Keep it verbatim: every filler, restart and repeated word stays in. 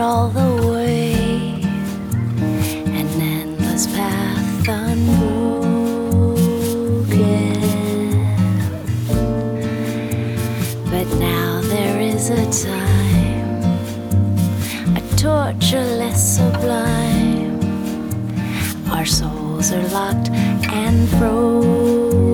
all the way, an endless path unbroken. But now there is a time, a torture less sublime. Our souls are locked and frozen.